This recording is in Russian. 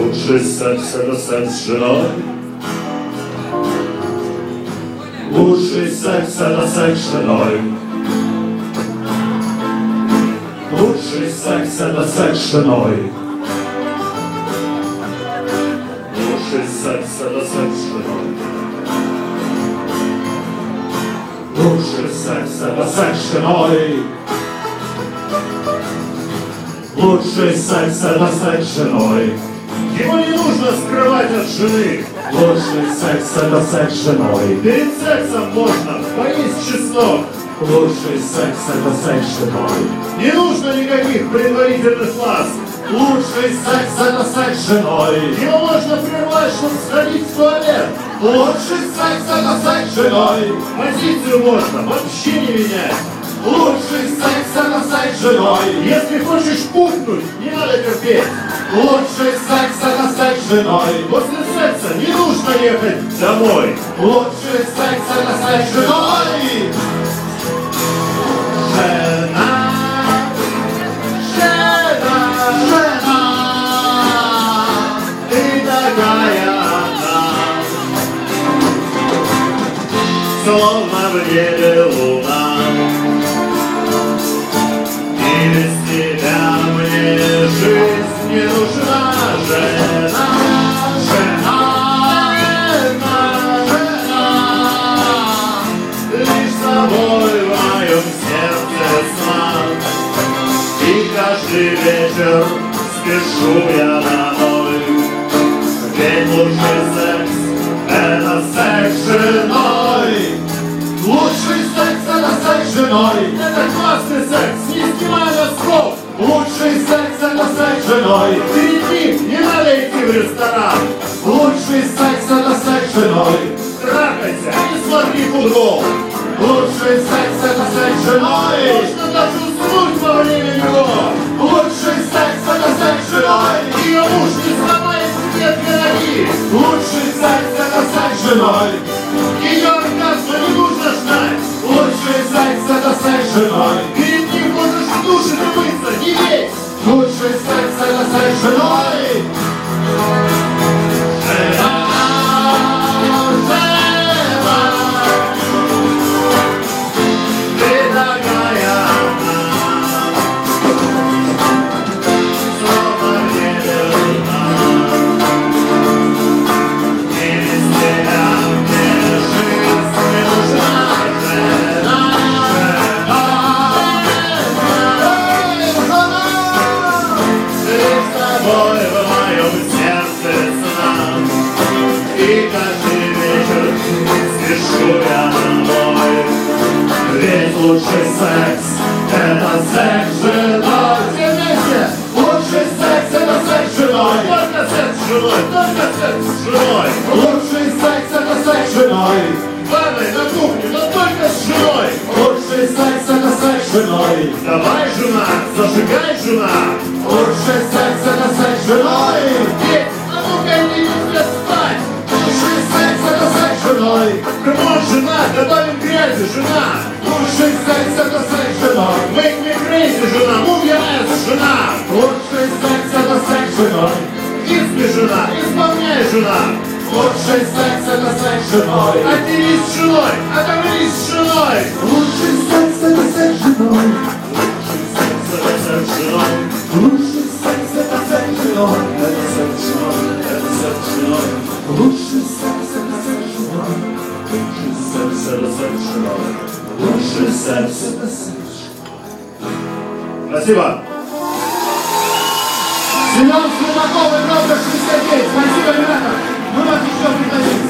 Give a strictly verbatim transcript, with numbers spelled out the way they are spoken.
Лучший секс — это секс с женой. Лучший секс — это секс с женой. Лучший секс — это секс с женой. Лучший секс — это секс с женой. Лучший секс — это секс с женой. Лучший секс — это секс с женой. Его не нужно скрывать от жены. Лучший секс — это секс с женой. Перед сексом можно поесть чеснок. Лучший секс — это секс с женой. Не нужно никаких предварительных ласк. Лучший секс — это секс с женой. Его можно прервать, чтобы сходить в туалет. Лучший секс — это секс с женой. Позицию можно вообще не менять. Лучший секс — это секс с женой. Если хочешь пукнуть, не надо терпеть. Лучший секс — это секс с женой. После секса не нужно ехать домой. Лучший секс — это секс с женой. Жена, жена, жена, ты такая одна, словно в небе луна. И без тебя мне жизнь не нужна. Жена, жена, жена, жена, лишь с тобой в моем сердце сна. И каждый вечер спешу я домой. Ведь лучший секс — это секс с женой. Лучший секс — это секс с женой. Это классный секс, не снимая носков. Лучший секс — это секс с женой. Перед ним не надо идти в ресторан. Лучший секс — это секс с женой. Трахайся и смотри футбол. Лучший секс — это секс с женой. Можно даже уснуть во время него. Лучший секс — это секс с женой. Ее муж не сломает себе две ноги. Лучший секс — это секс с женой. Ее оргазма не нужно ждать. Лучший секс — это секс с женой. Перед ним можешь в душе умыться, не лезь. Лучший секс — это секс с женой. Жена, жена, ты такая одна, словно в небе луна. И без тебя мне жизнь не нужна. Жена, лишь с тобой в моем сердце сна. И каждый вечер спешу я домой. Ведь лучший секс — это секс с женой. Все вместе! Лучший секс — это секс с женой. Только секс с женой, только секс с женой. Лучший секс — это секс с женой. В ванной, на кухне, но только с женой. Лучший секс — это секс с женой. Давай, жена, зажигай, жена. Лучший секс — это секс с женой. Ведь, а ну-ка иди тебе спать. Лучший секс — это секс с женой. Камон, жена, добавим грязи, жена. Лучший секс — это секс с женой. Make me crazy, жена, move your ass, жена. Лучший секс — это секс с женой. Kiss me, жена, исполняй, жена. Лучший секс — это секс с женой. Отделись с женой, отомрись с женой. Лучший секс — это секс с женой. Лучший секс — это секс с женой. Лучший секс — это секс с женой. Это секс с женой, это секс с женой. Лучший секс — это секс с женой. Лучший секс — это секс с женой. Лучший секс — это секс с женой. Спасибо. Семен Слепаков, играл за шестьдесят девять. Спасибо, ребята. Мы вас еще пригласим.